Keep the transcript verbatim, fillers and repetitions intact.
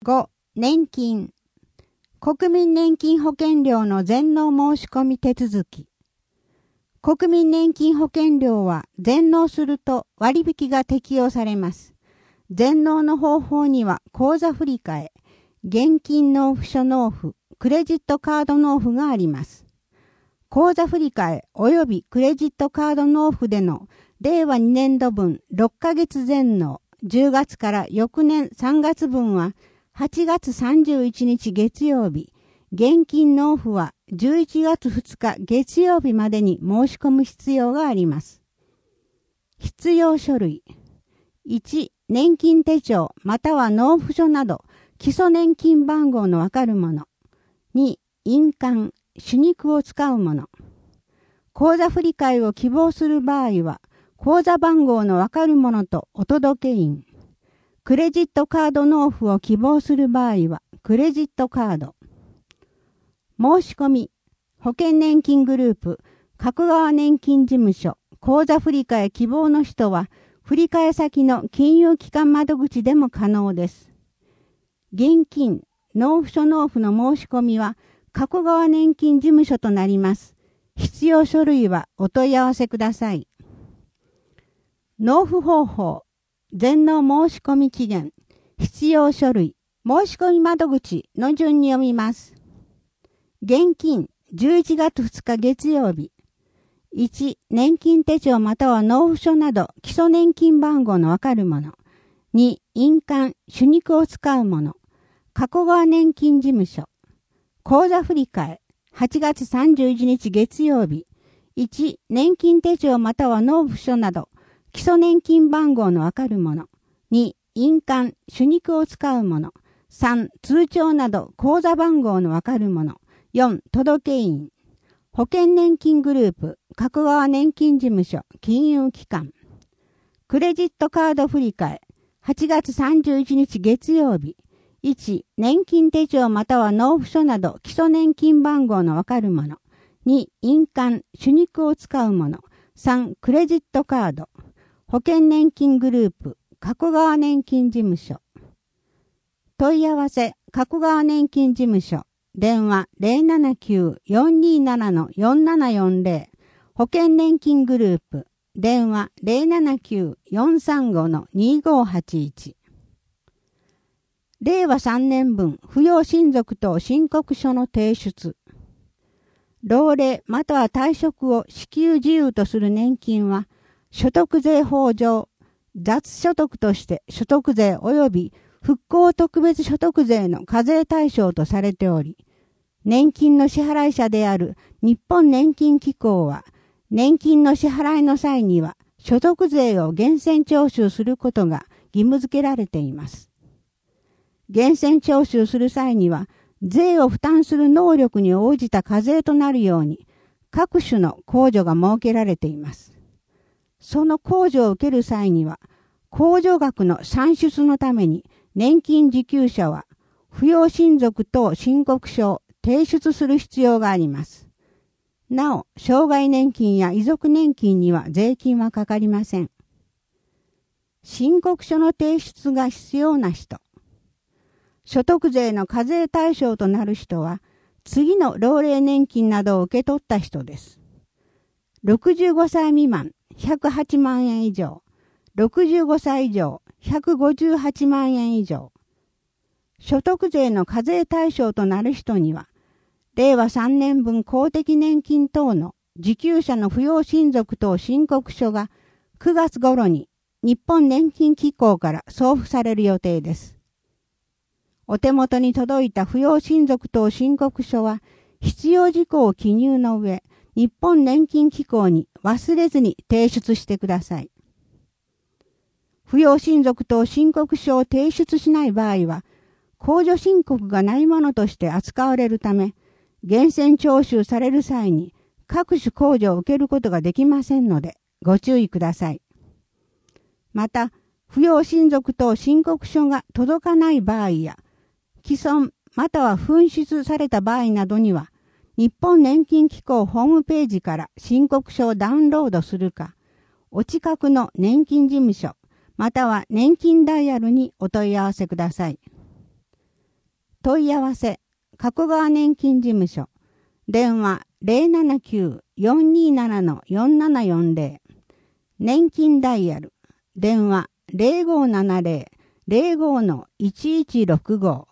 ご. 年金。国民年金保険料の全納申し込み手続き。国民年金保険料は全納すると割引が適用されます。全納の方法には口座振替、現金納付書納付、クレジットカード納付があります。口座振替及びクレジットカード納付でのれいわにねんどぶんろっかげつ全納、じゅうがつから翌年さんがつぶんははちがつさんじゅういちにち月曜日、現金納付はじゅういちがつふつか月曜日までに申し込む必要があります。必要書類。いち. 年金手帳または納付書など基礎年金番号のわかるもの。に. 印鑑、手肉を使うもの。口座振替を希望する場合は、口座番号のわかるものとお届け印。クレジットカード納付を希望する場合は、クレジットカード。申し込み。保険年金グループ、加古川年金事務所、口座振替希望の人は、振替先の金融機関窓口でも可能です。現金、納付書納付の申し込みは、加古川年金事務所となります。必要書類はお問い合わせください。納付方法、全納申し込み期限、必要書類、申し込み窓口の順に読みます。現金、じゅういちがつふつか月曜日。いち. 年金手帳または納付書など基礎年金番号のわかるもの。に. 印鑑、手肉を使うもの。加古川年金事務所。口座振替、はちがつさんじゅういちにち月曜日。いち. 年金手帳または納付書など基礎年金番号のわかるもの。に. 印鑑、手肉を使うもの。さん. 通帳など口座番号のわかるもの。よん. 届け印。保険年金グループ、加古川年金事務所、金融機関。クレジットカード振替、はちがつさんじゅういちにち月曜日。いち. 年金手帳または納付書など基礎年金番号のわかるもの。に. 印鑑、手肉を使うもの。さん. クレジットカード。保険年金グループ、加古川年金事務所。問い合わせ、加古川年金事務所。電話 ゼロななきゅう よんにーなな よんななよんゼロ。保険年金グループ。電話 ゼロななきゅう よんさんご にーごーはちいち。れいわさんねんぶん扶養親族等申告書の提出。老齢または退職を支給自由とする年金は、所得税法上、雑所得として所得税及び復興特別所得税の課税対象とされており、年金の支払い者である日本年金機構は、年金の支払いの際には所得税を源泉徴収することが義務付けられています。源泉徴収する際には、税を負担する能力に応じた課税となるように、各種の控除が設けられています。その控除を受ける際には、控除額の算出のために、年金受給者は、扶養親族等申告書を提出する必要があります。なお、障害年金や遺族年金には税金はかかりません。申告書の提出が必要な人。所得税の課税対象となる人は、次の老齢年金などを受け取った人です。ろくじゅうごさい未満、ひゃくはちまんえん以上。ろくじゅうごさい以上、ひゃくごじゅうはちまんえん以上。所得税の課税対象となる人には、れいわさんねんぶん公的年金等の受給者の扶養親族等申告書がくがつ頃に日本年金機構から送付される予定です。お手元に届いた扶養親族等申告書は必要事項を記入の上、日本年金機構に忘れずに提出してください。扶養親族等申告書を提出しない場合は、控除申告がないものとして扱われるため、源泉徴収される際に各種控除を受けることができませんので、ご注意ください。また、扶養親族等申告書が届かない場合や、既存または紛失された場合などには、日本年金機構ホームページから申告書をダウンロードするか、お近くの年金事務所、または年金ダイヤルにお問い合わせください。 問い合わせ、加古川年金事務所、電話 ゼロななきゅう よんにーなな よんななよんゼロ、年金ダイヤル、電話 ゼロごーななゼロ ゼロごー いちいちろくご